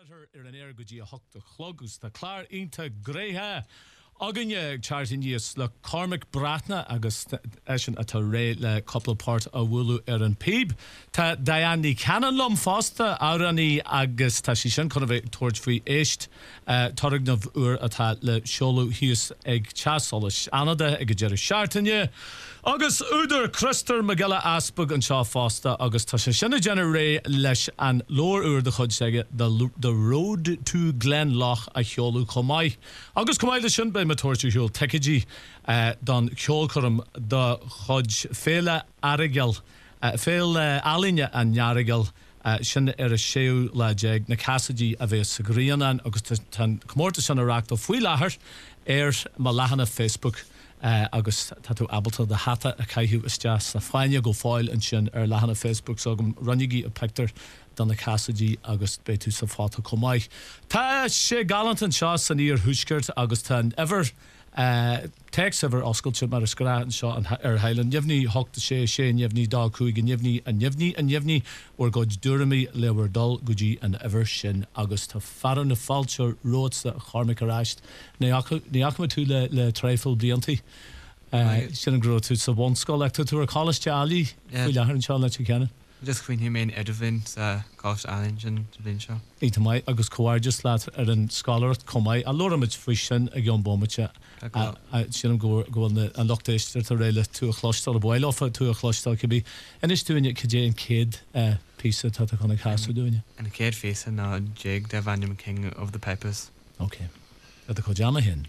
ar an air go dtí a hocht a chlog tá chlár ionta gréthe aganne chartíníos le Cormac Bratna agus eisian atá ré le couplepát a bhfuilú ar an pib. Tá Diane Cannon lom fásta áraní agus tá sí sin chuna bheith tuairt faoi éist torrignamh uair atá le seolú híos ag teasolas anada ag go deireadh seairtaine. Agus úidir Christar Magella Aspag an seo fásta agus tá sin sinna déanana ré leis an lór uair de chud seige the Road to Glenloch a cheolú Comáid. Agus Comáid le sin be me tuairtú heol teicidí don cheol chum do chud féle arigel féil alinne an nearigel sin ar a séú le déag na casadí a bheith sa gríanán agus tan comórta sin areacht ó faoi láthair ar má lehanana Facebook agus tatú abalta de hata a caiithú isteas sa fáine go fáil an sin ar lehanana Facebook so gom runnigí a pictar don na casadí agus beitú sa fáta Comáid. Tá sé galant an seo san íor thuisgurt agus tan ever text ever oscailte mar a scrá an seo ar heilen jefní hochta sé jefní dá cúig an jefní or god dúramí lewer dul gudí an ever sin agus tá faran na fáilte rótsa Cormac aráist níachma tú le tréfil bliantaí sin an grú tú sa bhonscoil ag tú a college alí chu lehar an seo le tú ceanna. Just when he made Edwin College Challenge and Vincha. Ita mai agus coir just laat ar an scholar Comáid a loramid fao sin a gceann bomaite sin go an lochtéiste a réile tú a chlostal a bhil ofa tú a chlostal cibí en is túine cé an céad písa tá chuna casú dúine. And a céad face na Jake de Van King of the Pipers. Okay. A go deama hin.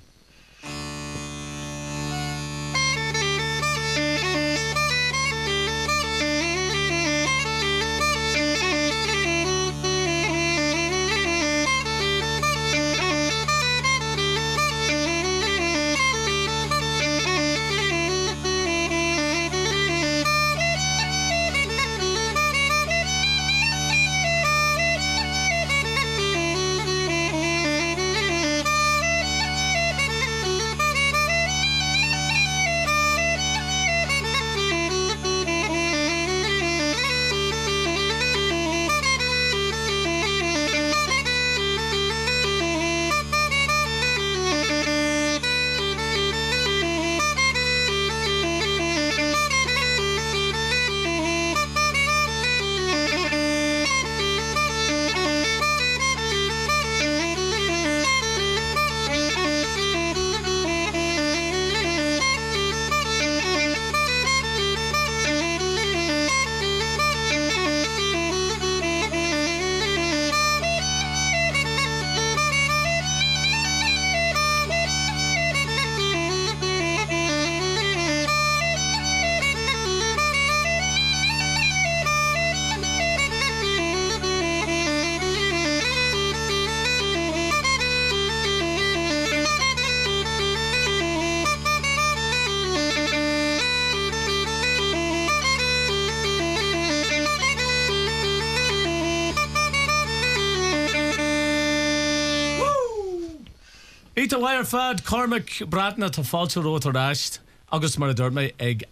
Ita wire fad Cormac Bratna tá fáilte rót aráist agus mar a dúirrma ag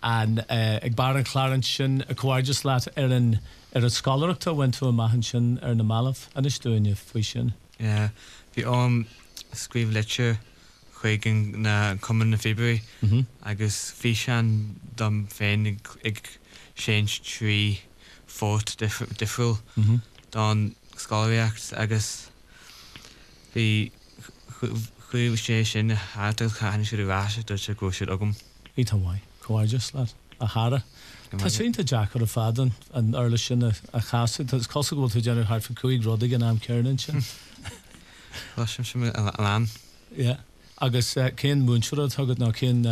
bar an chláran sin a cuairgus leat ar an scolareachta went tú a maihan sin ar na malamh an is dúine faoi sin. Yeah, bhí scríomh leite chuig na cuman na February agus bhí sean dom féin ag séint trí fót difriúil don scolaíocht agus bhí chuh sé sin hátal chaine siú ráise dúirt sé go siad agam. Ita bhaid cuairgus leat a chara. Tá sínta Jack ar a fadan an airla sin a chaasa tá cosa bhfuil tú déanú thart fa cuaig rudaigh an am cearnan sin. Lásim sin an agus cén múnsúra tugad ná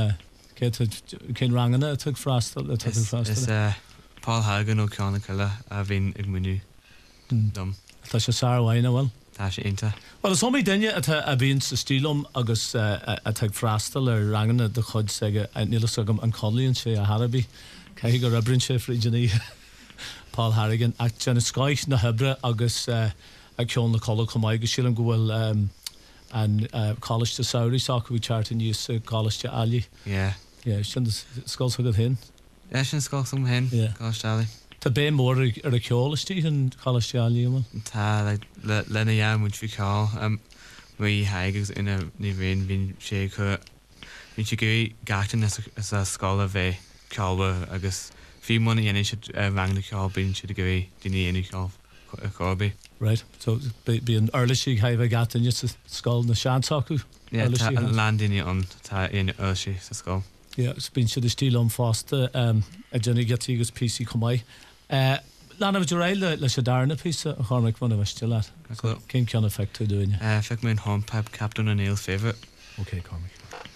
cén rangana a tug freastal a tug freastal. Is Paul Hagan ó ceanna ceile a bhín ag múnú dom. Tá sé sáhhaine bhfuil? Tá sé inta. Well is homí daine a bhíonn sa stílum agus a tug freastal ar rangana de chud seige nílas agam an Conlíonn sé a Harabí cai go rabrin sé fríidirní Paul Harrigan ach tena scoith na hebre agus a ceann na Colla Comáid go sílam go bhfuil an College de Saoirí sac bhí teart in níos College de Ali. Yeah. Sin scóil thugad hin. Sin scóil hen. Yeah. College de Ali. Tá bé mór ar a ceolastí an cholesterol líam. Tá lena ja muid fi cá mí haigus ina ní bhéon bhín sé chu bhín si gurí gatan as a scála bheith ceába agus bhí mna dhéana si bhangla ceá bín si gurí duine dhéana ceába. Right, so bí an earlisí haibh gatan sa scáil na seantáú? Yeah, tá an duine an tá in earlisí sa scáil. Yeah, bín si de stíl an fásta a duna getí agus PC comai. Lana bh réile leis sé darna písa a chánig bhna bheiste le. Cén ceanna feictú dúine? Feic mé an Homepep Captain O'Neill's favourite. Okay, Cormac.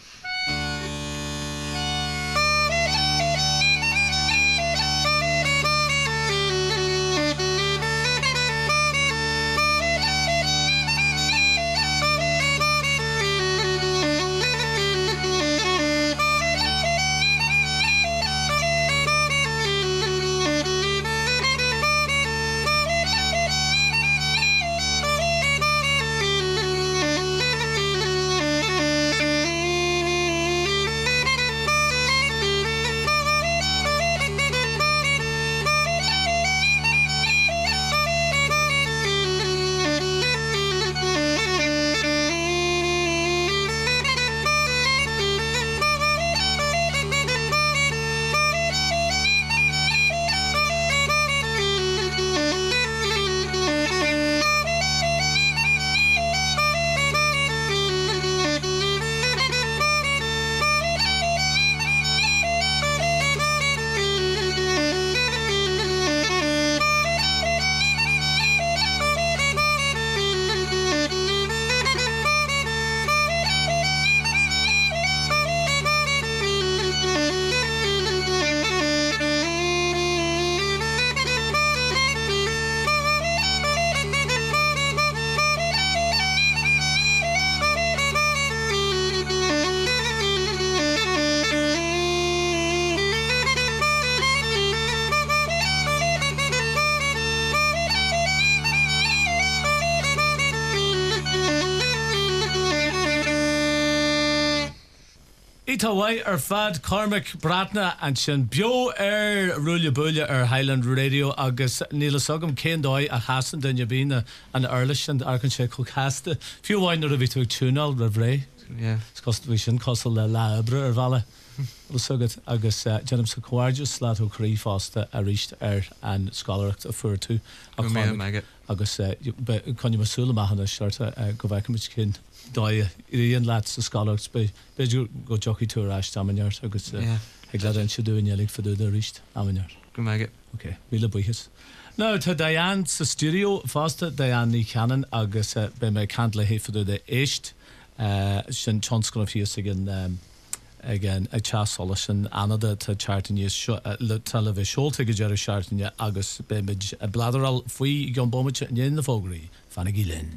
Ítawai fad Cormac Bratna and sin bio rúile búile Highland Radio agus níla sogam cén dói a hasan den bhína an earlish and arcan sé chucasta. Fiú bhain ar a bhí tú túnal ra bhré. Yeah. Cost bhí sin costal le labre bhela. Sugad agus Jenam sa cuairgus lá ó chrí fásta a ríist an scalacht a fuair tú. Agus conne masúla maithana seirta go bhhaicimiid cin dói íon leat sa scalacht beidir go jockey tú ráist amaineart agus ag le an siúin lig fadú a ríist amaineart. Go maigad. Ok, míle buchas. No, tá Diane sa studio fásta Diane ní Cannon agus be me cant le héfadú de éist sin tonscon fios again a chasol sin anada tá chartin le talveh sholte go jar chartin agus bemid a bladeral fui gon bomit in the fogri Fanny Lynn.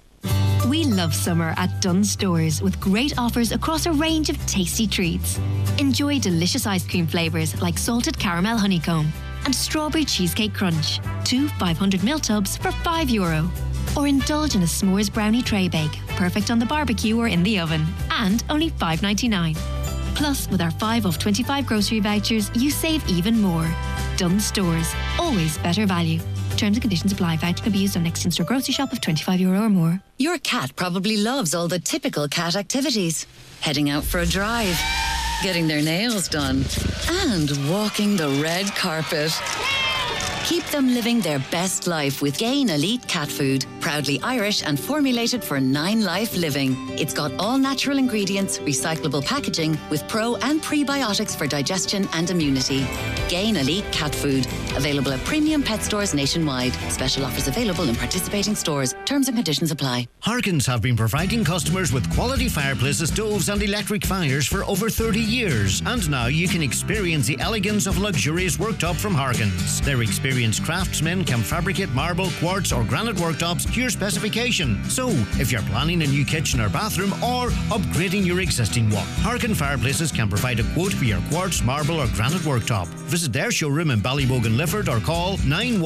We love summer at Dunnes Stores with great offers across a range of tasty treats. Enjoy delicious ice cream flavours like salted caramel honeycomb and strawberry cheesecake crunch. 2 500ml tubs for €5. Or indulge in a s'mores brownie tray bake, perfect on the barbecue or in the oven, and only $5.99. Plus, with our 5 of 25 grocery vouchers, you save even more. Dunnes Stores, always better value. Terms and conditions apply. Voucher can be used on next in-store grocery shop of €25 or more. Your cat probably loves all the typical cat activities. Heading out for a drive, getting their nails done, and walking the red carpet. Keep them living their best life with Gain Elite Cat Food, proudly Irish and formulated for 9 life living. It's got all natural ingredients, recyclable packaging with pro and prebiotics for digestion and immunity. Gain Elite Cat Food, available at premium pet stores nationwide. Special offers available in participating stores. Terms and conditions apply. Harkins have been providing customers with quality fireplaces, stoves and electric fires for over 30 years. And now you can experience the elegance of luxurious worktop from Harkins. Their experienced craftsmen can fabricate marble, quartz or granite worktops to your specification. So, if you're planning a new kitchen or bathroom or upgrading your existing one, Harkin Fireplaces can provide a quote for your quartz, marble or granite worktop. Visit their showroom in Ballybogan, Lifford or call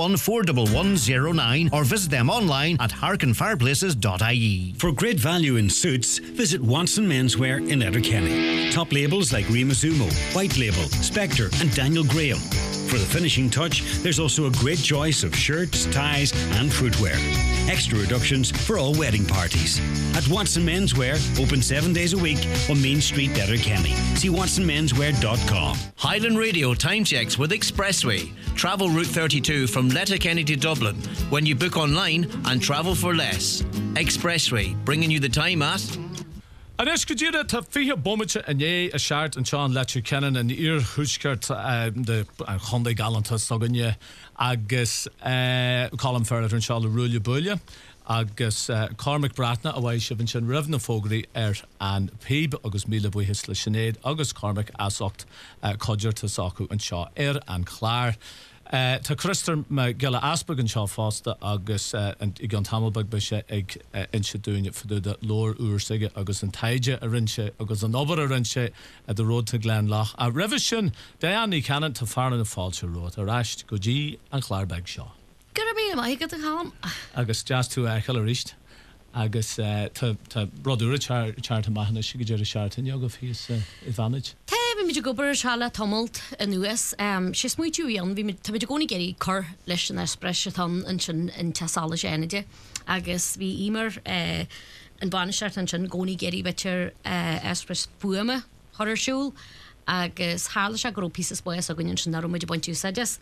9141109 or visit them online at harkinfireplaces.ie. For great value in suits, visit Watson Menswear in Letterkenny. Top labels like Rima Zumo, White Label, Spectre and Daniel Graham. For the finishing touch, there's also a great choice of shirts, ties and footwear. Extra reductions for all wedding parties. At Watson Menswear, open 7 days a week on Main Street, Letterkenny. See watsonmenswear.com. Highland Radio time checks with Expressway. Travel Route 32 from Letterkenny to Dublin when you book online and travel for less. Expressway, bringing you the time at... And escudira to fia bommetje and ye a shart and Sean Letterkenny and ear huskert the Hyundai Galanta Soganye agus Colin Ferret and Charlotte Rulia Bulia agus Cormac Bratna away Shivin Shin Revna Fogri and Peeb agus Mila Bui Hisla Sinead agus Cormac Asocht Codger to Saku and Shaw and Clare. Ta Christer Gilla Asperg and Shaw Foster agus and Igon Tamelbug Bisha Egg Insha doing it for the lower Ursige agus and Taija Arinche agus an over Arinche at the road to Glenloch. A revision Diane Cannon to Farn and Falcher Road, a rash Goji and Clarebeg Shaw. Gonna be I get the column. Agus just to Hilaricht. Agus to Rodura Chart Mahana Shigajer Sharton Yog of his advantage. Mi go bar shala tumult in US she's muy young vi mi goni geri cur leis an espresso an sin in tasala energy agus vi emer an banishart an sin goni geri better espresso bueme horror shul agus harla gro pieces boys a gunnin sin narum point you suggest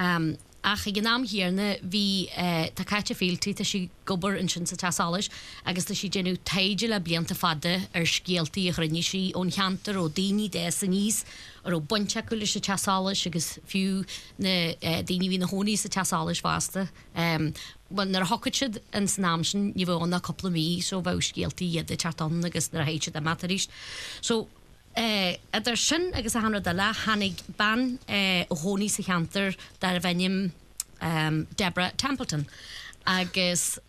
ach genam hierne vi takatje feelty ta si gober in sin sa tasalish agus ta si genu taigela blianta fadde skeelty grinni si on chanter o dini desinís o buncha kulle sa tasalish agus few ne dini vi na honi sa tasalish vaste when there hocketchid in snamshin you on a couple of me so vou skeelty de chaton agus na heiche de materist so at der sin agus a hanna dala hannig ban honi sa chanter dar venim Deborah Templeton agus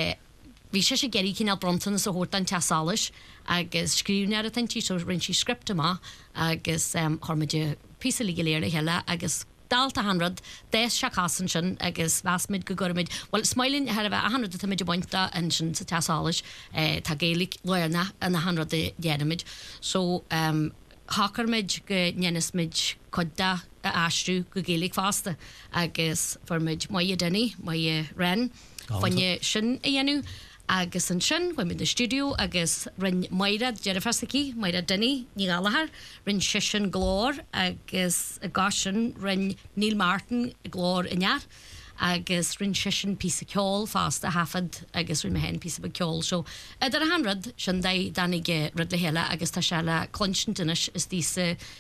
vi sé geri kin Bronton so hort an tasalish agus skrivna at anti so rin she script ma agus harmide piece legelere hella agus dalta 100 des shakasen sin agus vasmid gogormid well smiling had about 100 to mid pointa and sin sa tasalish ta gaelic loyna and 100 the yenimid so Hackermid go nyennismid kodda astru go gaelic faste agus for mid moye denny moye ren fanye shin yenu agus an sin when in the studio agus rin Moira Jerefasiki Moira denny ni galahar rin shishin glor agus a gashin rin Neil Martin glor inyar agus rin shishin piece of kjol fast a hafad agus rin mehen piece of kjol so at 100 shandai danige ridle hela agus ta shala constantinish is this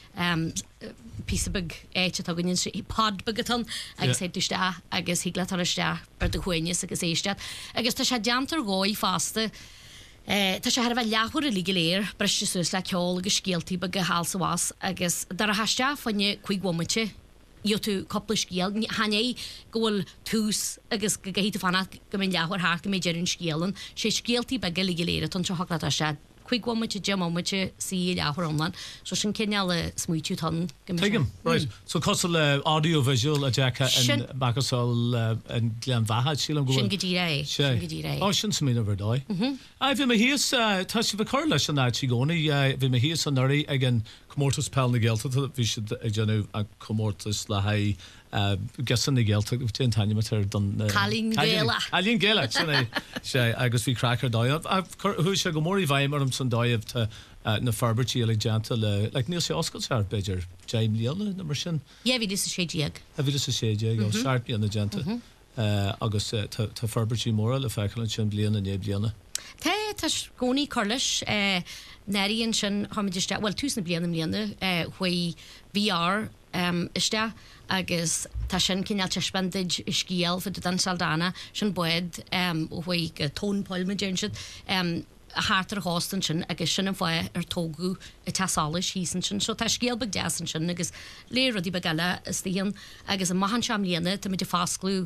piece of big tagunin pod bigaton agus he dusta agus higlatarsta ber de huenis agus eistat agus ta jantar goi faste ta sé har lehor ligeléir bristes le kjol agus skeelty be gehalsa was agus dar hasta fanne kuigwomache yotu couple skiel hanei goal tús agus geheit fanna gomin lehor ha go méidir skielen sé skeelty be geligeleir ton se hakla se kuigwomache jamomache si lehor online so sin kenelle smuitu tan Tegem right so costal audio visual a jacka and Macasol and Glen Vaha Shilam go Shingidire oh shin smin over die I vi me hies touch the correlation on that chigoni vi me hies on nari again Comortus Pelna Gelta vi should genu a Comortus la hai guessing the Gelta of Tanya mater done Calling Gela say agus vi cracker die who should go more vaimer son die of to na Farberchi Alexanta like Neil Oscars are better James Leon number shin yeah vi this shade have you this shade go sharp on the Genta agus to Farberchi moral if I can Leon and Nebliana tas goni Corlish Neri and sin hamidista well tusen bliana hui VR ista agus ta sin kinal spendage skiel for dan Saldana sin boed hui tone polmagenshit a harter hosten sin agus sin foie togu a tasalish hisen sin so ta skiel beg dasen sin agus le rodi begala is the agus a mahan chamliene to mit fastglue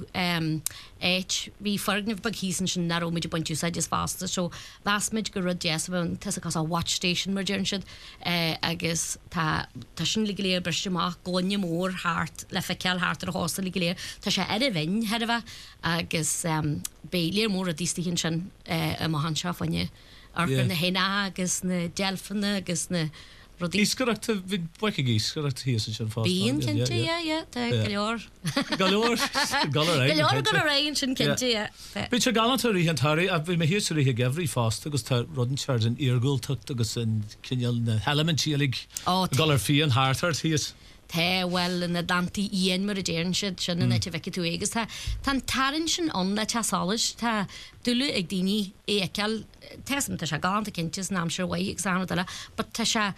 vi fergn beg hisen sin naro mit point you said just faster so last mid go rod yes when tas a watch station mergenshit agus ta sin ligele brishma gonje mor hart le fekel harter hosten ligele ta se edvin hedva agus be leer mor at disti hin sin a mahan chafanye ar na hena agus na delfine agus na rudí. Íscareachta bhí buice íscareachta híos sin fásta. Bíon cinnte, go leor. Galar go raon sin cinnte. Bhí sé galantarí an tarí a bhí mé hiúsaí a gehrí fásta agus tá rudanseart an íargúil tucht agus an cinneal na helementíalig galar fion háart híos. Tá well in na dantaí íon mar a déan siad sin na te bheice tú agus tá tarann sin an le teáis tá dúla ag daoine éceal team tá se galanta cintes ná sure bhaid exam le, but tá se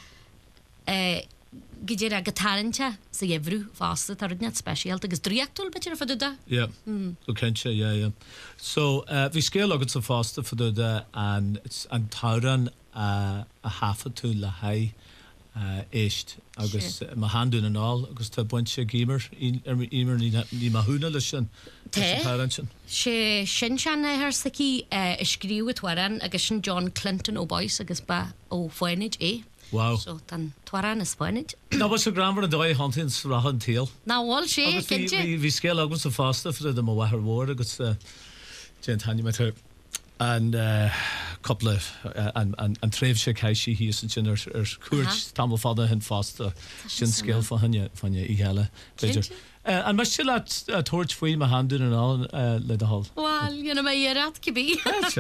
gidir a gotarinte sa dhéhrú fásta tar net speisialt agus dríachúil betir faduda? Go kense, So bhí scéal agad sa fásta faduda an tauran a hafa tú le haid éist agus ma handún an all agus tá buintse gémer ímer ní mathúna lei sin sé sin ar sací scríú twaran agus sin John Clinton ó Boys agus ba ó foiinid Wow. So tan twaran is foiinid. Ná was a grammar a dóid hantins rahan tíal. Ná bháil sé hí scéal agus sa fásta fu am wehar mór agus Jane Tanya met her and couple of an tréf se caiisi hí sin cuat tam fada hen fásta sin scéal fanne I heile. An me still a torch faoi ma handún an all le a hall. Well, you know mé rat cibí.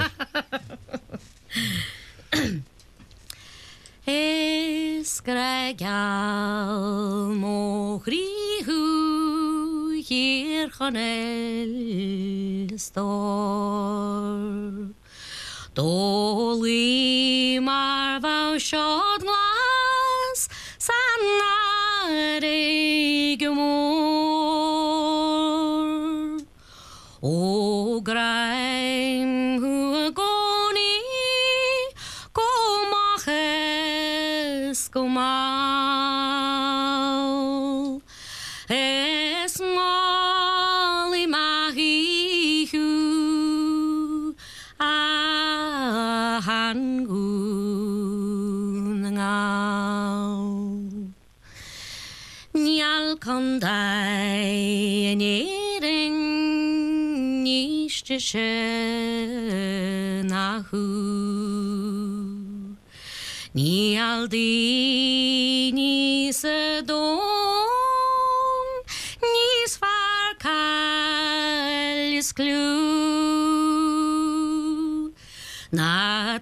Es gregal mochríú hier chanel stor. Dólaí mar bhá seod glas san náir go mór. Ó graim hu a gcónaí go machas go máil. Es ngálaí maithíú Níall condai néring níiste se nachú. Níall dí níos a dóm níos far cael is clú. Na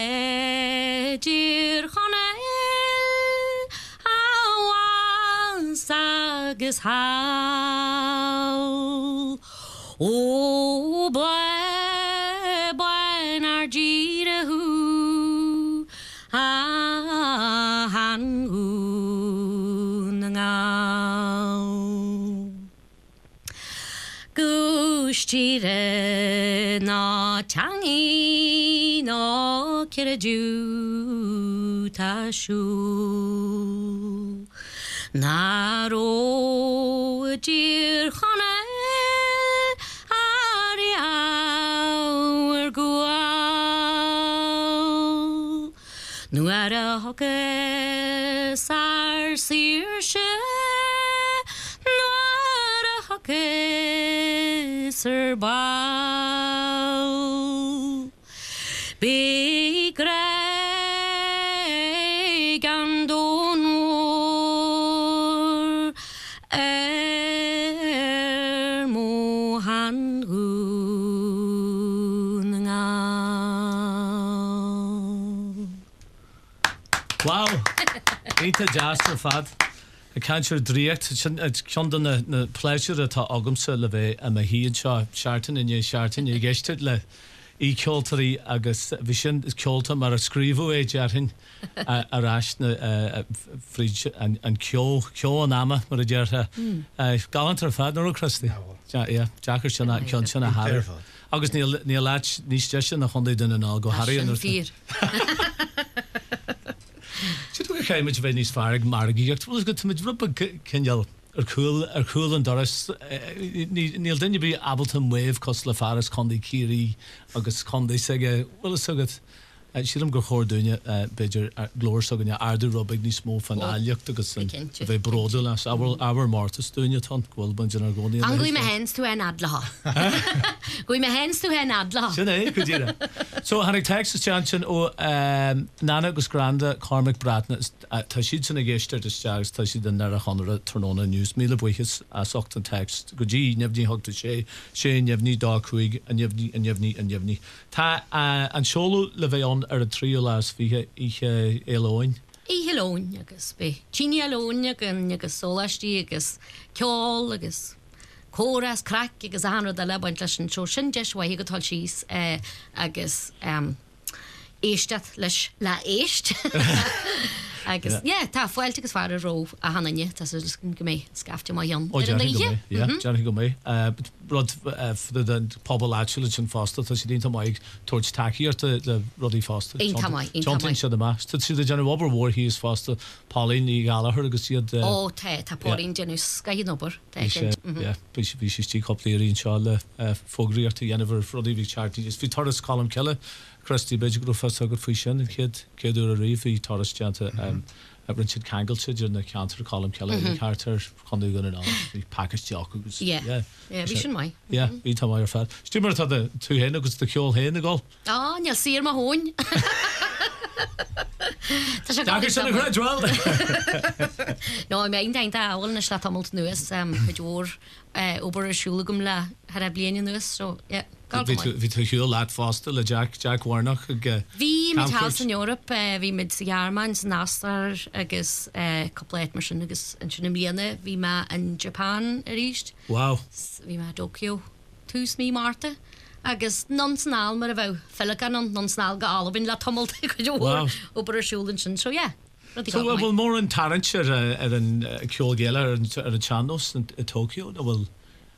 teidir chonel awas agus hawl. O blaen ar jírahu a hangún ngáw. Gústíre ná tangi ná ciradú tasú. Na ró dír chonel ar iawr gwawl. Nu ar a hogus ar sirse, nu ar a hogus ar bawl. Be greg an donor mo handún ngáw. Wow. Eita jazz ar fad. I can't sure dríocht cean na pleasure atá agamsa le bheith a híonn seo seaartain in seaartain I gceiste le I ceoltarí agus bhí sin ceolta mar a scríbhú dearthain arás na fríd an ceol an ama mar a deartha galant ar fad nó Christy. Jackar sin cean sin a hair. Agus ní leit níos deise na chundaí duna ná go haí an fír. Chéimiid bheith níos fearg margaíocht bhil go tuid rubba cinneal ar cool an doras níl duine bí Ableton Wave cos le fearras chundaí círí agus chundaí sige bhfuil sugad sílam gur chóirúine beidir glóir sagan ardú robig ní smó fan aileocht agus bheith brodú leis aber Martas dúine tan ghfuil ban ar gcóí. An gúi me hens tú hen adlaha. Gúi me hens tú hen adlaha. Sinné go díire. So hannig text sin ó nana agus granda Cormac Bratna tá siad sanna géisteir is teagus tá siad den ar a chanra tróna news míle buchas a socht an text go dí nebhní hogta sé nebhní dá chuig a nebhní. Tá an seolú le bheith ar a trío lás fihe ihe éóin. Ihe lóin agus be. Tíine lóin agus sólastí agus ceol agus córas crack agus anra de lebaint leis an tro sin deis wa go tal síos agus éisteat leis le éist. Agus tá foiilte agus far a róh a hanne tá go mé scafte mai an. Johnny go mé rud den pobl áile sin fásta tá sé dínta maiid tuairt takeíart le rudí fásta. John se más. Tá si Johnny Wobber war hí is fásta Paulín í galachar agus siad tá Paulín genú scaid ober. Bhí sé tí coplaííonn seo le fógraíarta dhéanamhar rudí bhí chartí. Is bhí tarras colm ceile Christy beidir go fas agad fao sin céadú a riomh í tarrasteanta a brin siad cangailte na ceantar colm ceile cartar chunú gan an bhí pacisteach agus. Bhí sin mai. Bhí tá mai ar fad. Stimar tá tú héna agus de ceol héna gáil? Neal sír má hóin. No mé ein áil na sla tamalt nuas chuúór ober asúla gom le har a bliana nuas so Bhí tú hiúil leat fásta le Jack Warnach Bhí mit House in Europe bhí mid Jarmans Nastar agus coupléit mar sin agus an sinna bliana bhí me an Japan a ríist. Wow. Bhí me Tokyo tús mí Marta. Agus non-snál mar a bheith fellgan an non-snál go alabin le tomult go ober asúlan sin so So bhfuil mór an tarint ar an ceol géile ar an Chanos in Tokyo bhfuil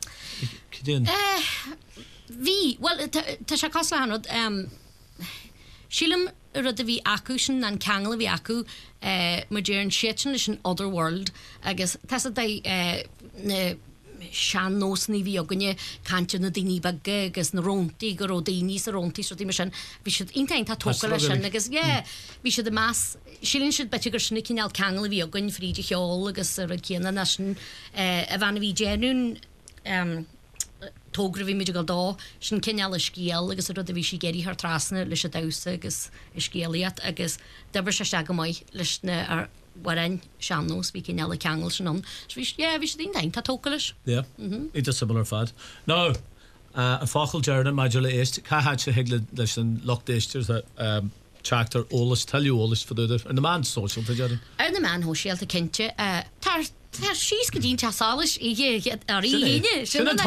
Bhí, well, tá sé cos le hanrod sílam rud a bhí acu sin an ceangal a bhí acu mar dé an sian leis an Otherworld agus tá na sean nósní bhí aganine cante na daoine bagge agus na róntaí go daoine a róntaí so dtí sin bhí siad intain tá tóca lei sin agus bhí siad a más sílinn siad bete gur sinna cinál ceangal a bhí agann fríide cheol agus ar a céanna na sin a bhena bhí déanún tógra bhí muidir go dá sin cinál a scíal agus rud a bhí si géirí th trasna leis a dasa agus i scéalaíad agus debar se go maiid leis na ar warin seannos bhí cinál a ceangal sin an. Bhí sé daon tá tóca leis. Ita similar fad. No, a fáchail dearna maidir le éist caiid se heagla leis an lochtéistir teachtar ólas talú ólas faúidir ar na man social dearan. Ar na man hóisialta cinnte Tá síos go dín teáis ar íine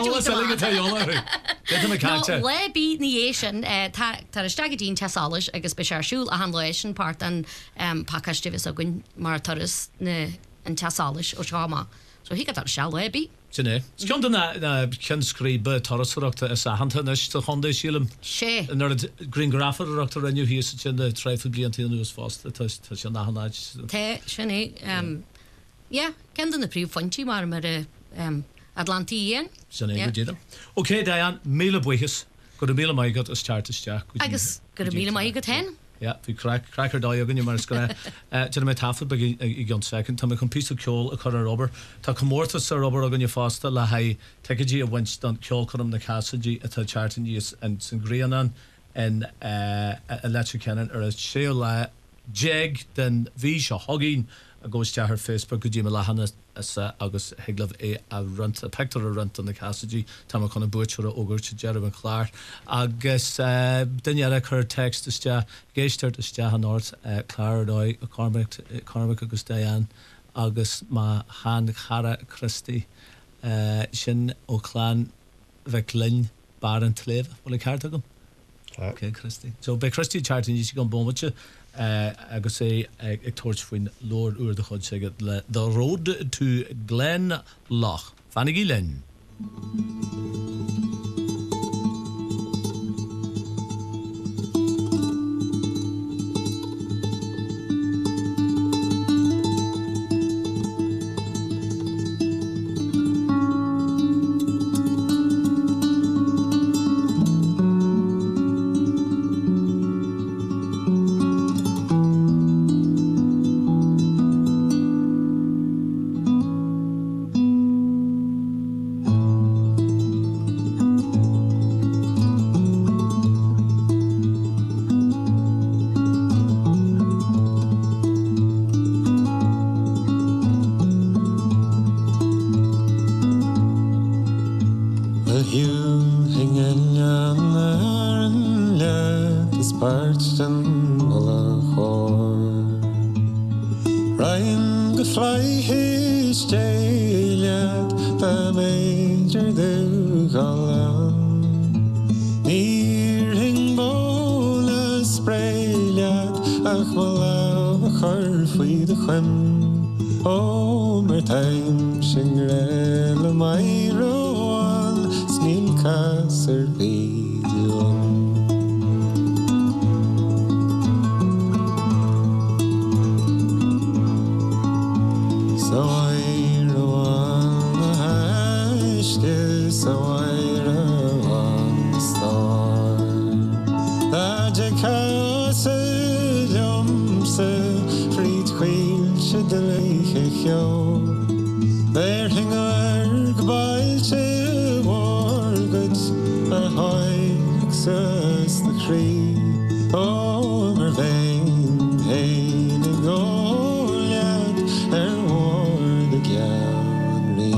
le bí na dhé sin tar iste go dín teáis agus be searsúil a an leis sin part an pakistívis a gin mar taras an teáis ó seáma. So hí tar se le bí. Sinné. Scion na cinscríbe tarasachta is a hantanis de chundé sílam. sé nar Green Grafferachta reniu hí sin de treifil blianttí nuas fásta tá sin nahanid. Tá sinné ken na príomh fontí mar mar Atlantíon. Sinné go Oké, Diane, míle buchas go míle maigad is teartteteach. Agus go míle maigad hen? Bhí crackar dá agan mar go mé tafa i gan second tá chun pí ceol a chu Robert Tá commórta sa Robert agan fásta le ha teidí a bhaint don ceol chum na casadí atá chartan díos an san Gréanan in electric cannon ar a sé le jeg den bhí se hogin a ggóiste ar Facebook go dtí me lehanana agus heaglah a runt a pector a runt an na casadí tá chuna buirtear a ógur te Jerry an chláir agus duine chur text iste géisteart iste an áirt chláirdóid a Cormac agus Diane agus má há chara Christy sin ó chláán bheith linn bar an tléh bhil ceart agam. Okay, Christy. So be Christy charting you go bomte agus sé ag toirt faoin Lord uair de chud sé le The Road to Glen Loch. Fannig Lynn. Ashton Malachor Ryan Gefly his Jayliat the Major Dugalan Near Hingbola Sprayliat Achmala Harfui the Chem O Mertime Shingrel my Rowan Snil Casser Bidion So I run a hash, so I run a star. That je kasse jomse, fried quilche de leiche jo. There hing a gbailche wargut, a hoig sus the cree. Oh, mer vein, heining oliad, war the gallery.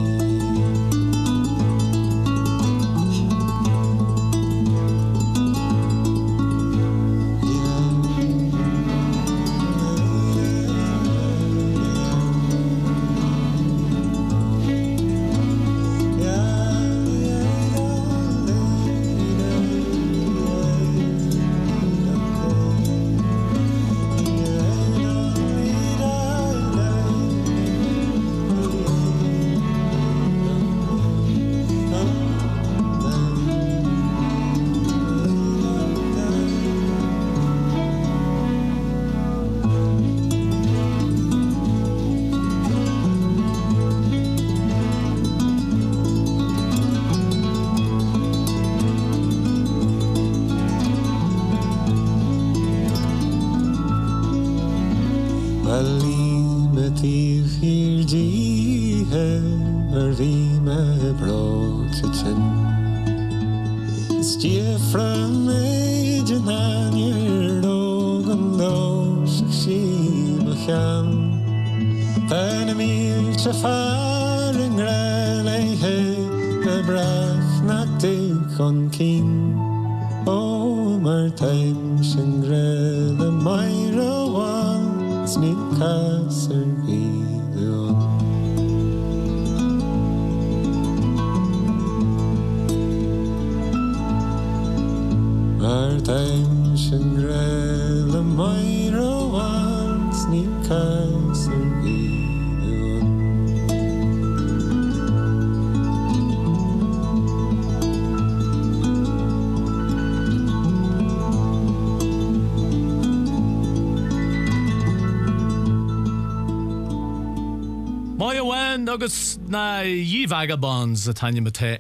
Agus na yi vagabonds a tanya mate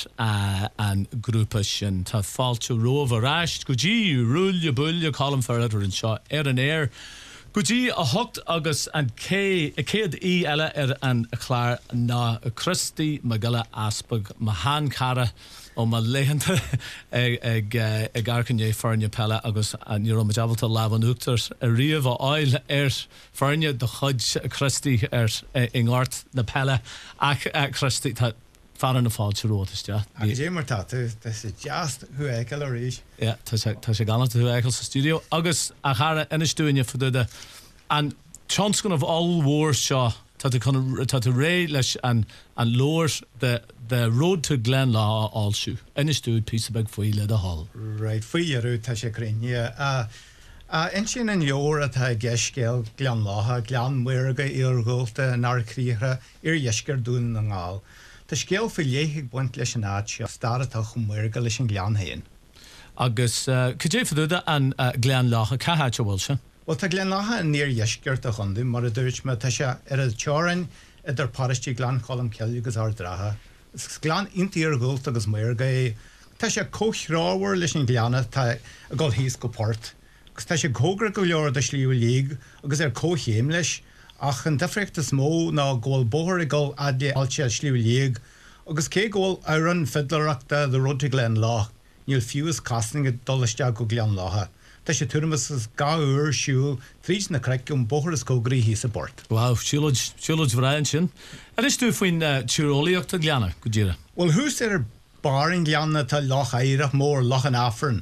an grúpa sin tá fáilte rover rast go dí rúlja bulla column ferrer in seo an air go dí a hocht agus an céad í eile an chlár na Christy Magilla Aspag mahan cara o ma leihananta ag garcanné farne pelle agus an Euromajabalta lavan úchtars a riamh áil farne de chud Christy ingart na pelle ach Christy tá faran na fáilte rótas ja. Agus é mar tá is just hu eiceil a rís. Ja, tá sé galanta hu eiceil sa studio agus a chara inistúine fudude an chanscon of all wars seo tá ré leis an lóir the road to Glenlaw also inistúid piece bag foile de hall. Right, foiarú tá sé crinne. In sin an leor atá geiscéil Glenlaw Glan muirga iargóilta nar críocha iascar dún na ngáil. Tá scéal fi léigh buint leis an áit seo staratá chumuirga leis an Glan hain. Agus cé faúda an Glenlaw cathte bhil se? Well, tá Glenlaw an níor iascar a chundú mar a dúirt me tá sé a teorann idir páistí Glan cholam ceilú agus ardratha. Glan intíar gúlt agus muirga tá sé cóchráhar leis an Gleanna tá a gáil híos go páirt. Gus tá sé cógra go leor de slíú líg agus cóchéim leis ach an defricht is mó ná ggóil bóthir i gáil adlé ailte slíú líg agus cé ggóil áran fidlarachta the road to Glenlaw níl fiús casting dolaiste go Glenlaw. Tá sé turmas is gaúr siúil trís na creiciúm bóthir is cógraí hí sa bort. Wow, siúlid bhráin sin. Is tú faoin tíolíocht a Gleanna go ddíire? Well, hús bar in Gleanna tá lach éireach mór lach an áfran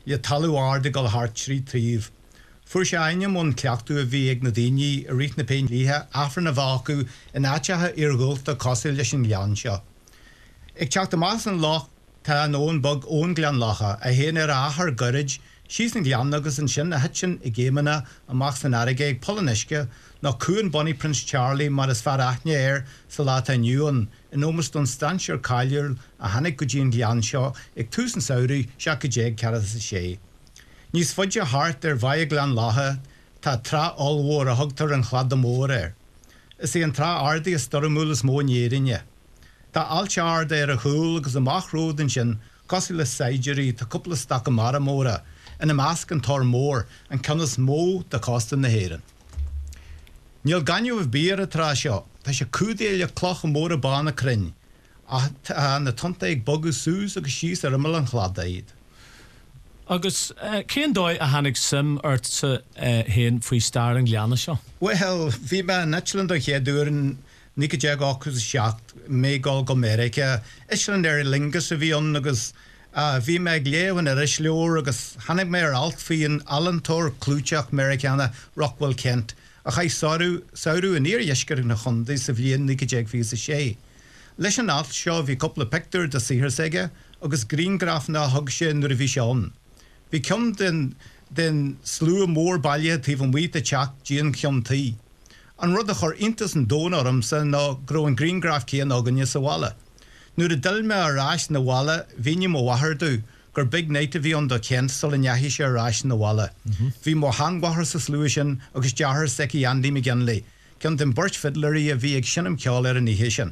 je talúáde go hart trí tríomh. Fuair sé aine mún ceachtú a bhí ag na daoine a rith na pein líthe afran na bhacu in áitethe iargulta cosúil leis an glean seo. Ag teachta más an lách tá an ón bug ón glean lacha a héana ar áthar gorid síos an glean agus an sin a hitsin i ggéimena amach san airige ag Polonisce ná cuan Bonnie Prince Charlie mar is fear aithne air sa láta nniuan in ómas don stanseir cáiliúil a hanig go dtíon glean seo ag 1000 saoirí seach go déag cead sa sé. Níos fuide hart ar bhaid glean latha tá trá allmhór a thugtar an chlad mór air. Is é an trá ardaí a storamúlas mó néirinne. Tá ailte arda ar a chúil agus amach ród an sin cosú le saidirí tá cúpla stacha mar móra in measc an tar mór an canas mó de costan na héireann. Níl ganniuh bíar a trá seo, tá sé cúdéile cloch an mór a bána crin, a na tunta ag bogu sús agus síos ar imil an chladaid. Agus cén dóid a hanig sim sa héin faoi star an gleanna seo? Well, bhí me netland a chéadúrin ní go déag ácus seacht méáil go America, Island ar lingus a bhíon agus bhí me léomhan ar is leor agus hanig mé ar altfaíon allantóir clúteach Americana Rockwell Kent a cha saoú in íorheisceir na chundaí sa bhlion ní go déag bhí sa sé. Leis an alt seo bhí coppla picture de sihir aige agus greengraf na thug sé nuair a bhí seán. Bhí ceann den slú mór bailile tíh an mhuiite teach díon ceantaí. An rud a chur intas an dónarm san ná gro an greengraf céan aganne sa bhile. Nuair a dul me arráis na bhile bhíine mo wathardú gur big néite bhí an do Kent sal in neahí sé arráis na bhile. Bhí mo hangwahar sa slúis sin agus dearthar seci Andy McGinley, ceann den Birch Fiddlery a bhí ag sinnam ceáil ar an níhé sin.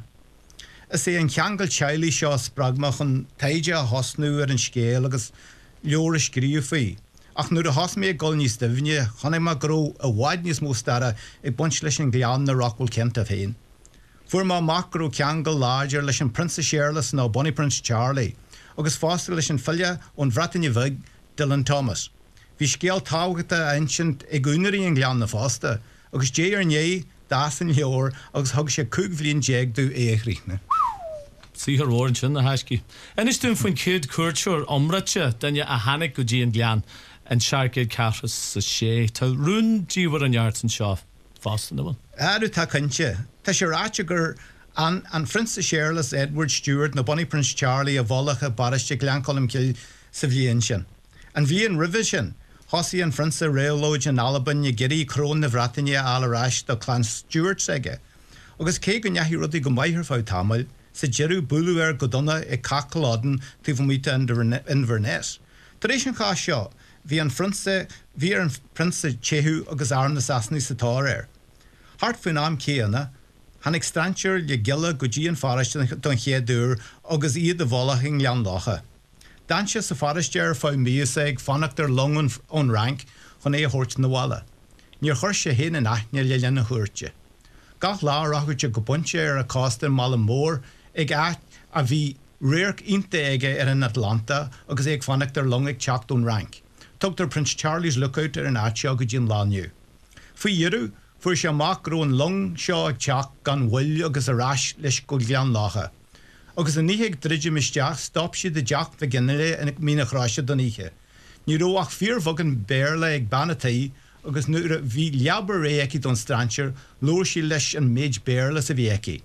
Is é an ceangal teilí seo spragmach an taide a hosnú ar an scéal agus leor a scríú faoi. Ach nuair a hosmé ag gol níos difne, chonaigh má gro a bhaid níos mó stara ag buint leis an glean na Rockwell Kent a féin. Fuair má macro ceangal láidir leis an Princess Shearless ná Bonnie Prince Charlie, agus fásta leis an fille ón bhreataine bhig Dylan Thomas. Bhí scéal tágata ancient ag únaí an glean na fásta, agus dé ar né das an leor agus thug sé 2 bhliain déag dú échríne. Síhar órin sin na heisci. En is dún faoin cúd cuairteúir omrate danne a hanig go dtí an glean an seaarcéad ceachras sa sé. Tá rún díomhar an neart an seo fástan bhain. Airú tá cynte. Tá sé ráite gur an Princess Shearless Edward Stewart na Bonnie Prince Charlie a bholacha bariste gleancolm cill sa bhliain sin. An bhí an rivih sin, hosaí an Princess Railroad in Alban i geirí crón na bhreataine álarráis do clan Stewart aige. Agus cé go neahí rudaí go maithir fáil tamil, sa jeú búlú ar go donna ag cacaládan tí bhmíte in Inverness. Tar éis an cá seo, bhí an Prince Chehu agus arm na Sassní sa táir. Hart faoin am céanna, hanig stranseir le giile go dtí an fáiste don chéadúr agus iad a bhlaching lean lácha. Danse sa fáiste ar fáil míos ag fannachtar long ón rank chun é thuirt na bhile. Níor chuir sé héana in aithne le lena thuirte. Gach lá rachuirte go bunte ar a cástar mála mór ag a bhí réirc inte aige ar an Atlanta agus ag fannachtar long ag teacht ón rank. Tugtar Prince Charlie's lookout ar an áitse go dtíon lániu. Faoi dhearú, fuair sé amach ro an long seo ag teach gan bhfuil agus arráis leis go glean lácha. Agus an níhéag driide misteach stop si de Jack McGinley in mína chráise don ihe. Ní roach 4 bhagan béirle ag banataí agus nuair a bhí leabar réici don stranseir lóir sí leis an méid béirle sa bhéici.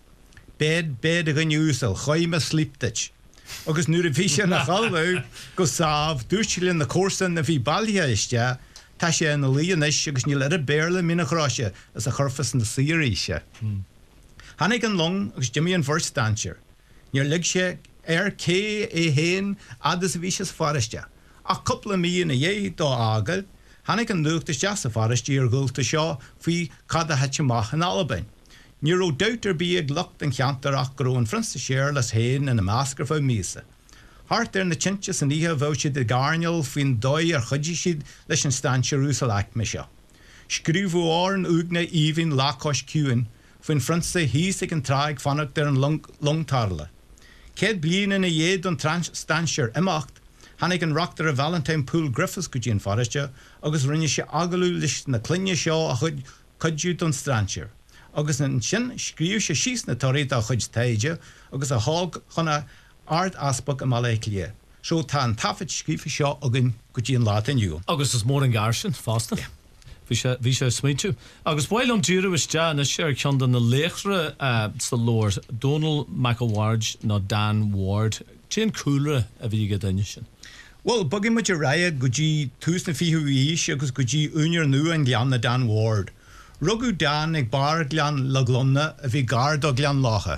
Bed a gniúsal, choim a slípteit. Agus nuair a bhí sé na galú go sáb dúirtilinn na cósan na bhí bailthe iste, tá sé na líonis agus ní le a béirle mína chráise as a churfas na síríise. Hannig an long agus Jimmy an first stanseir. Níor lig sé ar cé é héin adas a bhí sé fáiste. A coppla míon a dhé dó ágal, hannig an nuachtas de sa fáiste ar gúilta seo faoi cad a heiteach an Albain. Ní ó deutar bí ag lucht an cheantarach go an Princess Shearless héin in na máscar fá mísa. Hart ar na tinte san ihe bheh siad de garneal faoin dóid ar chudí siad leis an stanseir úsal me seo. Scríbhú áin úgna íhín lácóis ciúin faoin Princess híos ag an tráig fannacht ar an longtarla. Céad bliana in a dhéad an stanseir imacht, hanig an rocktar a Valentine Poole Griffiths go dtíon fáiste agus rinne sé agalú leis na clunne seo a chud cudú don stranseir. Agus an sin scríú sé síos na toirí a chud taide agus a hág chuna ard aspach am léiclia. so tá an tafid scrífa seo agin go dtíon lá inniu. Agus is mór an garsin fásta. Bhí sé smaoitiú. Agus bhfuil an dúra is dean na sé cean na léchre sa Lord Donald McAward ná Dan Ward. Cén cúlra a bhí go daine sin. Well, buggy much a riot, go dí túsna fiú íis agus go dí únior nu an glean na Dan Ward. Rugu Dan ag bar glean le glonna a bhí gard o glean lácha.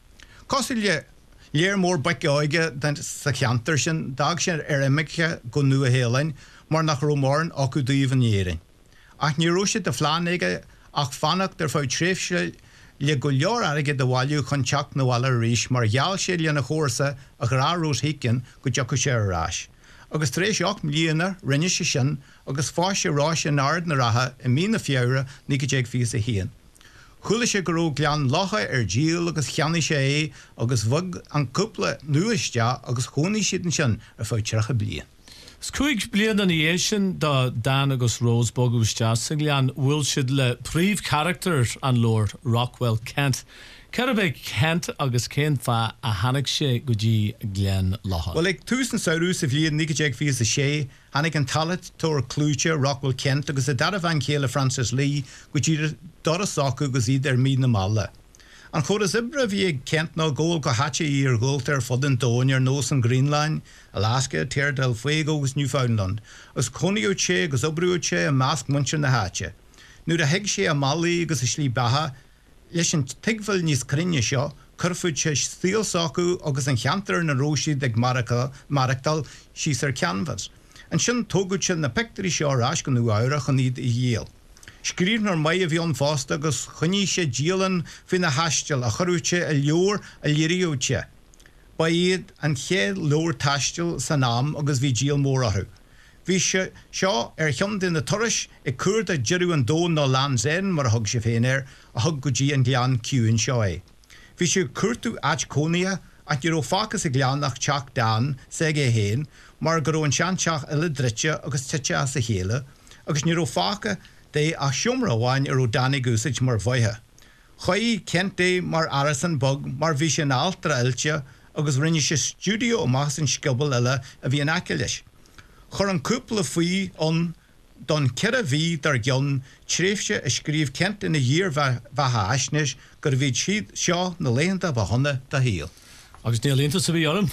Cosil léir mór baice áige den sa cheantar sin dag sin imeice go nu a héalainn mar nach romórn acu dúh an éirin. Ach ní rúise de fláán aige ach fannach der fáid tréfse le go leor aige de bhhailú chun teach na bhile ríis mar gheall sé leanna chósa a rárús hicin go deacu sé arás. Agus trééis 8 mlíonar rinne sé sin agus fáise ráis an ard na ratha I mína fiara ní go déag fís a hían. Chúla sé go ró glean lácha díal agus cheanna sé agus bhag an cúpla nuaiste agus chonaí siad sin ar fáid trecha blian. Scuig blian an sin da Dan agus Rosebog agus sa glean bhfuil siad le príomh character an Lord Rockwell Kent. Cerbeh Kent agus cén fa a hannig sé go dtí glean lácha. Well, ag túsan saoús a bhíon ní go déag fís a sé, hannig an talat tóir clúte Rockwell Kent agus a dara bhain chéile Francis Lee go dtí dora sácu agus iad ar mí na mala. An chóir is ibre bhí ag Kent ná ggóil go háte í ar ggóilt ar fud an dóin ar nós an Greenland, Alaska, Tierra del Fuego agus Newfoundland, agus coníú sé agus obrú sé a másc muintir na háte. Nuair a heig sé a malaí agus a slí batha, leis an tigfuil níos crinne seo, curfuid sé stíl sácu agus an cheantar na róisiad ag marachtal síos ar canvas. An sin tógad sin na pictarí seo rás go nu áireach an iad I dhéal. Scríb nar mai a bhí an fásta agus chuní sé díalan fi na haistil a chorúte a leor a líiriúte. Ba iad an chéad leor taistil san nám agus bhí díal mór athú. Bhí seo ar cheann na turais ag cuairt a jeirú an dón ná Land's-End mar a thug sé féin a thug go dtí an glean ciúin seo é. Bhí sé cuairtú áit cónia ach gur ó fácas a glean nach teach Dan sa é héin mar gur an seanteach a le drite agus tite a sa chéile agus ní ó fáca dé a siomra bháin ar ó Danny Goosage mar bhaithe. Chaí Kent é mar Arasan bug mar bhí sé an altra ailte agus rinne sé stúdio ó más an scibal eile a bhí an aice leis. Chur an cúpla faoi an don ceir a bhí dar gionn tréifse a scríomh Kent ina dhír bhetha eisneis gur bhíd siad seo na léanta ba honna de híal. Agus níl sa bhí orm.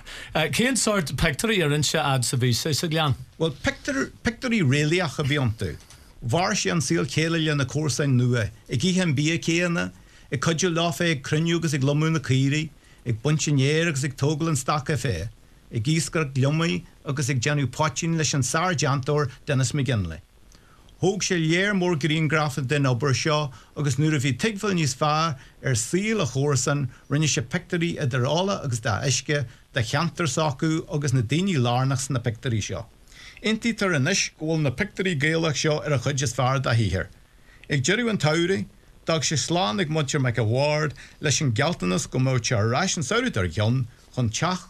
Cén sort pictarí ar an se ad sa bhí sa glean? Well, pictarí réalaach a bhíontu. Bhar sé an síl chéile le na cósain nua, ag íhem bí céanna, ag codú láfé ag cruniú agus ag lomú na círi, ag buntinéir agus ag tógal an staca fé, ag íscar gliomaí agus ag genú potin leis an sarjantor Dennis McGinley. Thóg sé léir mór greengrafa den obair seo agus nuair a bhí tigfuil níos fearr ar síl a chórasan rinne sé pictarí a darála agus dá isce de cheantar sácu agus na daoine lárnach na pictarí seo. Intí tar inis ghfuil na pictarí géalach seo ar a chuid is fearr de híhir. Ag jeirú an tauri, dag sé sláán ag muintir McAward leis an gealtanas go mór te arráis an saoúd ar gionn chun teach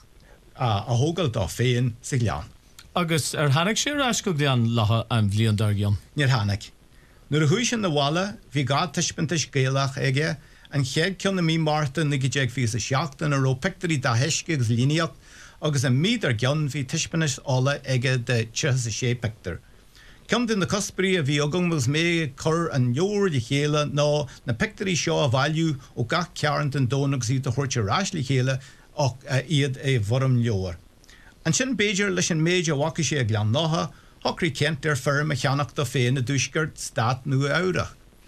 a thógal dá féin sa glean. Agus ar hannig sé rás go glean latha an bblion dar gionn? Níor hannig. Nuair a thuis sin na bhla, bhí gá tuispantais géalach aige an chéad ceann na mí Marta nig déag fí a seachtain a ró pictarí dá heisce agus líneacht agus an míad ar gionn bhí tuispanis ála aige de 36 pictar. Ceann na cosparí a bhí agam was mé chur an leor de chéile ná na pictarí seo a bhailú ó gach cearant an dónagus í do chuirte ráisla chéile ach iad é bhorm leor. An sin Beiidir leis an méid a bhaca sé a glean látha, hochrí Kent ar ferm a cheannach do féin a dúsgurt stát nua áireach.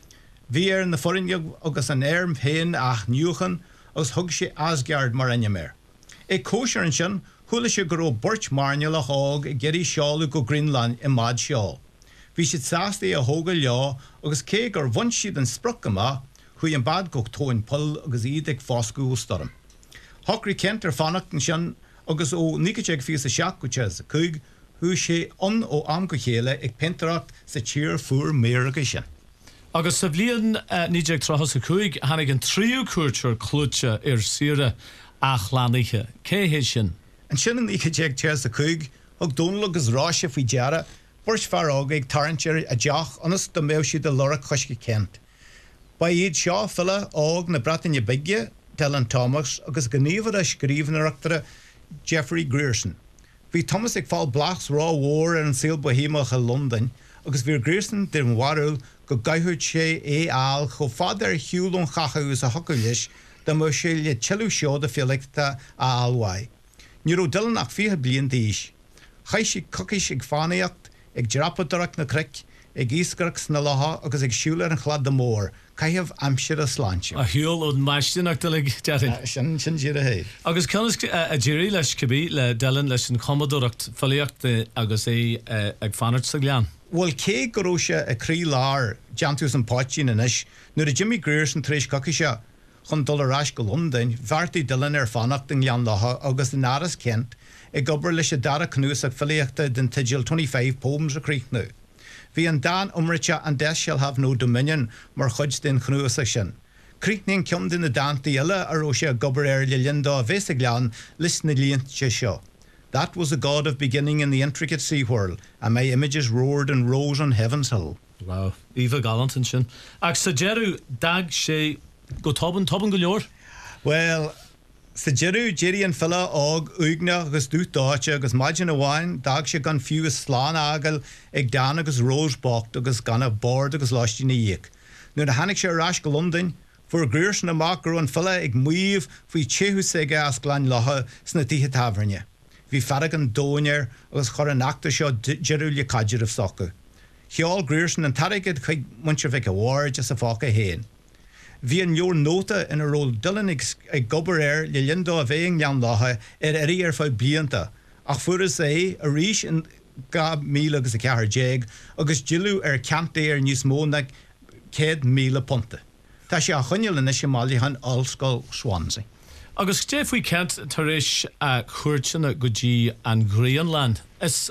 Bhí ar na forinneag agus an airm féin ach nuachan agus thug sé asgeard mar aine mér. Ag cóisiar an sin, thula sé go raibh bort marneal a hág i geirí seála go Greenland I mad seáil. Bhí siad sástaí a thóga leá agus cé gur bhain siad an sprioc amach chuí an bad go tóin pull agus iad ag fáscú ó storm. Hochrí Kent ar fannacht an sin agus ó nícateag fí a seach go te chuig thu sé an ó am go chéile ag pentaracht sa tír fuair méar agus sin. Agus sa bblion níideag trachas a chuig hanig an tríú cuairtear clúte ar sire a chlánaithe. Cé hé sin? An sin an nícateag te a chuig ag dónla agus ráise faoi deara, burs fear ága ag tarantir a deach anas do méh siad a lora chuisce Kent. Ba iad seo fila ág na Bretainne Bigge, Dylan Thomas agus gníomhar a scríbnareachtere Jeffrey Grierson. Bhí Thomas ag fáil blachs rá mhór ar an síl Bohéimeach a London, agus bhír gréasan den warúil go gaiithúid sé áil cho fad ar hiúlún chachaús a hocu leis de mu sé le tiilú seo de fiachta a áilhaid. Ní ró dilan ach fiche blion díis. Chais sí cocis ag fánaíocht ag drapadarach na cric ag íscarach na látha agus ag siúlar an chlad de mór, caiamh amsir a sláinte. A hiúil ó maiisteach de dearin. Sin siad a hé. Agus canas a ddíirí leis cibí le delan leis an commodúireacht fallíocht agus é ag fanart sa glean. Well, cé goró se a crí lár Jantus an pátín inis, nuair a Jimmy Grierson trééis coise chun dulrás go London, bhartaí dilan ar fannacht an glean látha agus den náras Kent ag gobar leis a dara cnús ag fallíochta den tidial 25 poems a críichnú. Bhí an dan umrite an deis shall have no dominion mar chuid den chnúas sin. Críicnín ciom den na dantaí eile ar ó sé gobar ar le lindá a bhés a glean lis na líonte seo. That was the God of beginning in the intricate sea whirl, and my images roared and rose on heaven's hill. Wow, Eva Gallant and sin. Ag sa Jeru dag sé go toban go leor? Well, sa Jeru Jerry an filla og uigna agus dútáte agus maidin aháin dag sé gan fiú slán agel ag dan agus rosebacht agus gan a board agus láistí na dhéic. Nuair a hanig sé rás go London, for Grierson amach gur an filla ag muomh faoi tséú sé gas glan látha sna títhe taverne. Bhí farag an dóinear agus chur an achta seo Jeru le caidir of socha. Cheall Grierson an tarigid chuig muintir bheith a bhhair just a fáca héin. Bhí an leor nóta in a ról dilan ag gobar air le lindó a bhéing lean látha éí ar fáid blianta, ach furas é a ríis in 10,000 agus a cehar déag agus giú ar canté ar níos mónach 100,000 punta. Tá sé a chuineil in isise málaí an Allscoil Swansea. Agus Jeffrey Kent taréis a chuirtena go dtí an Greenland is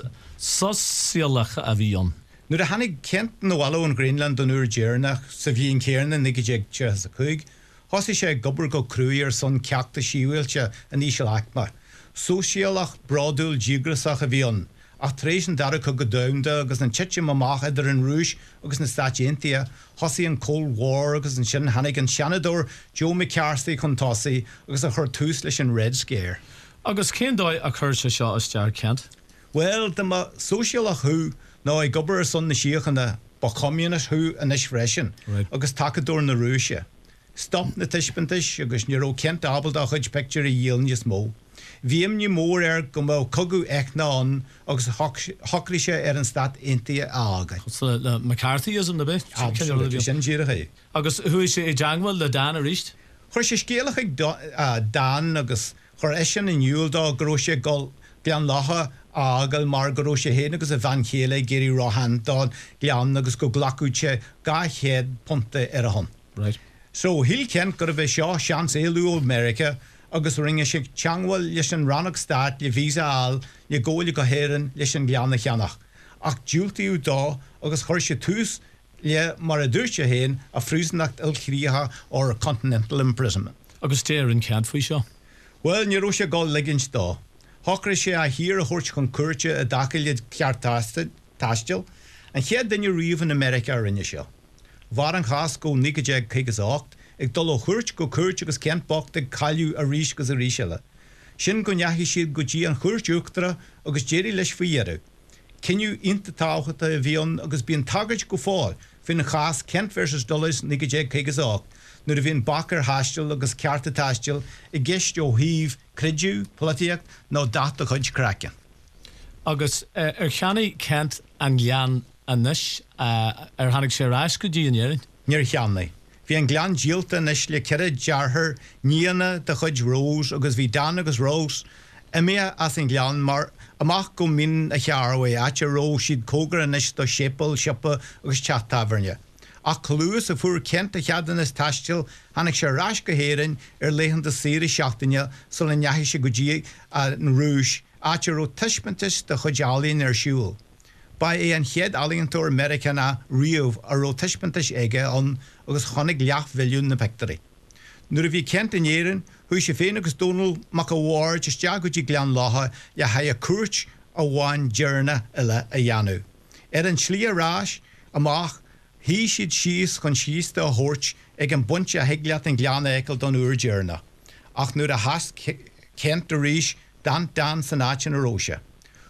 sosialacha a bhíon. Nuair a hanig Kent nó bhhaile an Greenland an uair déarnach sa bhíon céarna nig déag te a chuig, thosaí sé gobar go cruúir son ceachta síúilte a níos leachma. Sosialach bradúil dígrasach a bhíon, ach trééis an dara go damda agus an tiite mamach idir an rúis agus na Stáit Aontaithe, thosaí an Cold War agus an sin hanig an Seanador Joe McCarthy chun tosaí agus a chur tús leis an Red Scare. Agus cén dóid a chuir se seo is dear Kent? Well, de ma sosialach hu ná ag gobar son na siochanna ba communist hu an is freisin, agus takeador na rúise. Stop na tiispantais agus níró Kent abal a chuid picture a dhéal níos mó. Bhíam ní mór ar go mó cogu echna an agus hochrí sé ar an Stáit Aontaithe ága. Le McCarthyism na bit? Absolutely, sin díire é. Agus hu sé I deanghfuil le Dan a ríist? Chuir sé scéalach ag Dan agus chur éisian in Niúldá goró sé gol glean látha ágal mar goró sé héana agus a bhain chéile géirí ráhandáin glean agus go glacúte 200 punta ar a hon. Right. So híl Kent gur a bheith seo seans éilú America agus ringe sé teanghfuil leis an rannach stát le vísa áil le ggóla go héireann leis an gleanna cheannach. Ach dúiltaíú dá agus chuir sé tús le mar a dúirte héin a frúsnacht ilchríotha ó continental imprisonment. Agus téann Kent faoi seo? Well, ní ró sé gáil ligins dá. Thocra sé a hir a thuirt chun cuairte a dacailiad ceartáisteil an chead daine riomh in America rinne seo. Bhar an chas go 1958 ag dul ó chuirt go cuairt agus Kentbocht ag caiú a ríis gus a ríisiile. Sin go neathí siad go dtí an chuirtúachtra agus déirí leis faoiarú. Cinniú inta táchata a bhíon agus bíon tagart go fáil fin na chas Kent versus Dulles 1958, nuair a bhíon Bakar Hastil agus cearta taisteil I gceist ó híomh cridú, políocht nó data chuid crackan. Agus ar cheannaí Kent an glean anis ar tháinig sé rás go dtí an Níor cheannaí. Bhí an glean díalta anis le cead dearthar níana de chuid rós agus bhí Dan agus rós mé as an glean mar amach go min a chearhha áte ró siad cógar anis do sépal, sipa agus chat taverne. Ach clúas a fuair Kent a cheadan is taistil hanig sé rás go héireann ar léhananta síri seachtaine sul an neathí sé go dtí an rúis áte ró tiispantais de chuideálíonn ar siúil. Ba é an chead alíontóir Americana riamh a ró tiispantais aige an agus chonig leach bhilún na pectorí. Nuair a bhí Kent in éireann, hui sé féin agus Donald mac a bhhair just deag go dtí glean látha le ha a cuairt a bháin dearna eile a dheanú. Ar an slí arás amach hí siad síos chun síosta a thuirt ag an bunte a heagleat an glean écail don uair dearna. Ach nuair a has Kent a ríis Dan san áit an aróise.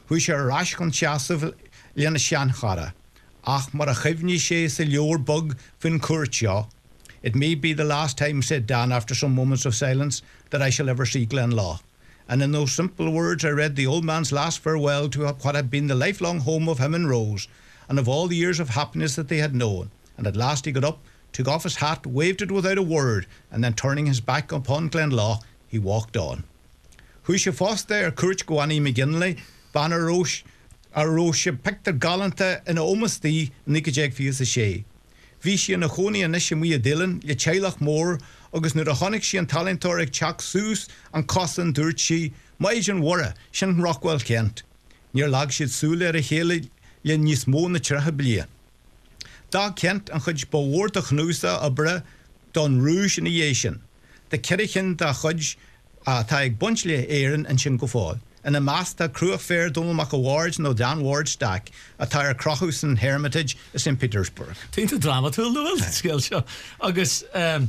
Hui sé rascon seasamh lena sean chara. Ach mar a chifní sé sa leor bug fin cuairt. It may be the last time, said Dan after some moments of silence, that I shall ever see Glenlaw. And in those simple words I read the old man's last farewell to what had been the lifelong home of him and Rose, and of all the years of happiness that they had known. And at last he got up, took off his hat, waved it without a word, and then turning his back upon Glenlaw, he walked on. Hui se fosta cuairt Gwanny McGinley, Banner Roche, Roche picked galanta in omastí nicajeg fios a sé. Bhí si na chóní a nisise mí a Dylan, le teilech mór, agus nuair a chonig si an talentor ag teach sús an cosan dúirt si, maid an wara, sin Rockwell Kent. Níor lag siad súla a chéile le níos mó na trethe blia. Da Kent an chud bhór a chnúsa a bre don rúis in dhéisian. De ceirichin da chud tá ag bunt le éireann an sin go fáil. In a master cruach fair Donald McAwards no Dan Ward stack a tire Crochhausen Hermitage in St. Petersburg. Tínta dramatul do skill seo. Agus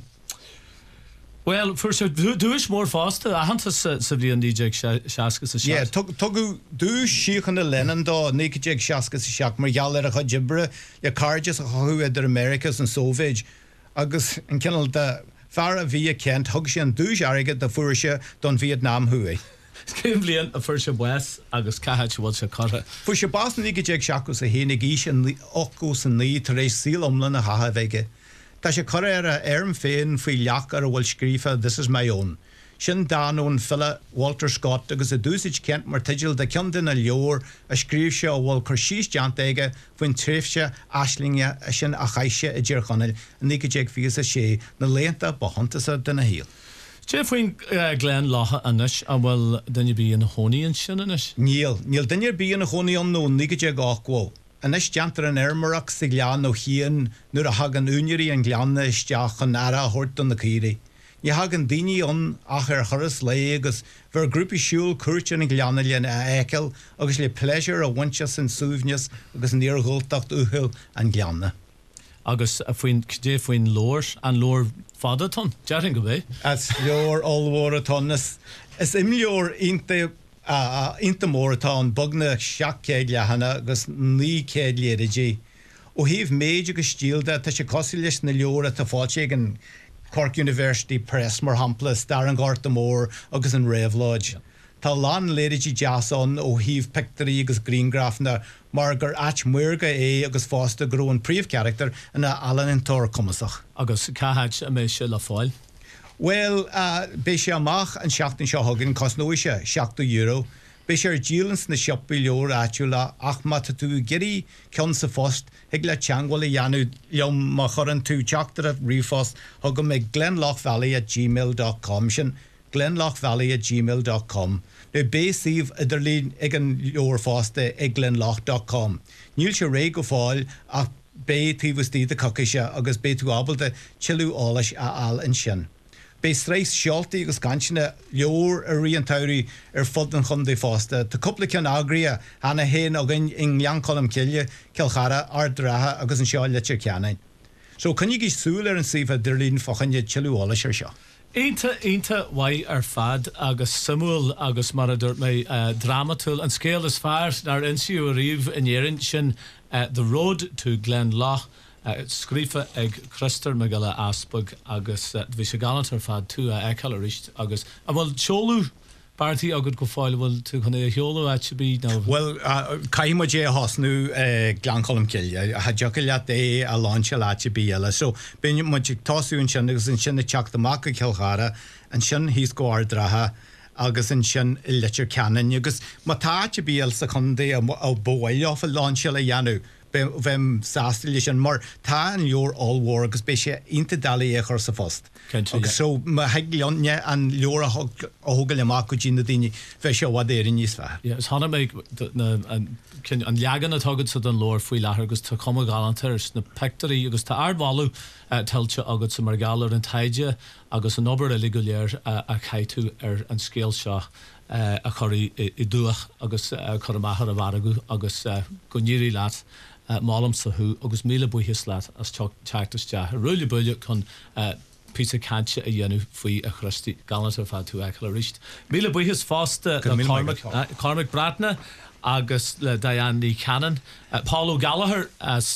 well, first dúis mór fásta a hananta sa bhíon DJ seacas a seach. Yeah, tugu dúis síochan na lenan dá nicajeg seacas a seach mar geall a chudibre le cardias a choú idir Americas and Sovage agus an cinnal de fear a bhí a Kent thug sé an dúis aige de fuairse don Vietnam hui. Cím blion a fuair se buas agus caithead se bhil se cara. Fuair se bás nicajeg seacas a hénig ís an ochgus an ní tar éis síl omlan a haha bheige. Tá sé chur a féin faoi leach ar a bhfuil scrífa This Is My Own. Sin dáón fila Walter Scott agus a dúsid Kent mar tiidir de cean den a leor a scríb se ó bhfuil chu síos deant aige faoin tréfhse aislinge a sin a chaise a ddíorchanil a nicajeg fios a sé na léanta bahantasa den a híal. Sé faoin Glenlaw anis a bhfuil dunne bí an hóíonn sin anis? Níl dunne bí an hóíon nó nicajeg áhá. Anis deantar an airmarach sa glean ó chian nuair a hagan únirí an gleanna isteach an ara a thuirt an na círi. Ní hagan daoine an ach ar choras lé agus bhar grúpi siúil cuairt an gleanna lean a eiceil agus le pleasure a bhainte san súbhneas agus níorghultacht uthil an gleanna. Agus a faoin lór an lór fadaton, dearan go bhéh? As leor allhór atá is imleor inta mór atá an bugna seach céad lehanana agus ní céad léidirgé. Ó híomh méid agus stíalda tá sé cosí leis na leor a tá fáilte an Cork University Press mar hampla star an Garta Mór agus an Ravelodge. Tá lán léidirgé jason ó híomh pictarí agus greengrafna mar gur ait muirga agus fásta gró an príomh character ina Alan an tóir cumasach. Agus caithead a mé se le fáil? Well, bé sé amach an seachtain seo hagann cos nó sé €7. Bé sé ar díalans na siopí leor áitiúla ach mata tú geirí ceann sa fóst ag le teanghil i dhéanú leom má churann tú teachtar a riomhfos thugam me glenlochvalley@gmail.com sin glenlochvalley@gmail.com. Nu bé síomh idirlín ag an leor fásta ag glenloch.com. Níl sé ré go fáil ach bé tíomhtí de cocaise agus bé tú ábalta tiilú álais a al an sin. Bé streis seoltaí agus gansinna leor a rion tairí ar fud an chundé fásta. Tá cúpla ceann agria hana héin agan in leancolm ciile cilchara ar dratha agus an seáil letir ceannain. So cynnig í súil ar an síomh dirlín fachanne tiilúála ar seo. Einta wai ar fad agus Samuel agus mar a dúirt mé dramatul an scéal is fearr nar insiú a riomh in éireann sin The Road to Glenlaw. Scrífa ag Christar Magilla Aspag agus bhí sé galant ar fad tú a eiceil a riist agus a bhfuil teolú party agad go fáil bhfuil tú chun é heolú a bí ná. Well, caiim dé hasnú glancolm ciile a deocha le é a láse láte bí eile, so ben mu táúin sin agus an sinna teach amach a ceilchara an sin híos go ardratha agus an sin i letir ceanan agus mátáte bíal sa chundé a bhil á láse le dhéanú. Bhem sásta lei sin mar tá an leor allhór agus bé sé inta dalí é chur sa fóst. So ma heagleonne an leor a thugail amach go dtína daoine bheith seo bhd éirí níos fearr. Is hána mé an leagan a tugad sa don lór faoi lethir agus tá cuma galantar na pectarí agus tá ardbhú tiltte agad sa mar galar an taide agus an obair a go léir a chaitú ar an scéal seo. A choirí I dúach agus chur amachar a bharagu agus go níirí leat málam sa thu agus míle buhis leat as teachtaiste. Rúla buile chun pizza canse a dhéanú faoi a chrusti galant ar fad tú eiceil a riist. Míle buhis fásta Cormac Bratna agus le Diane Ní Cannon. Paul O'Gallagher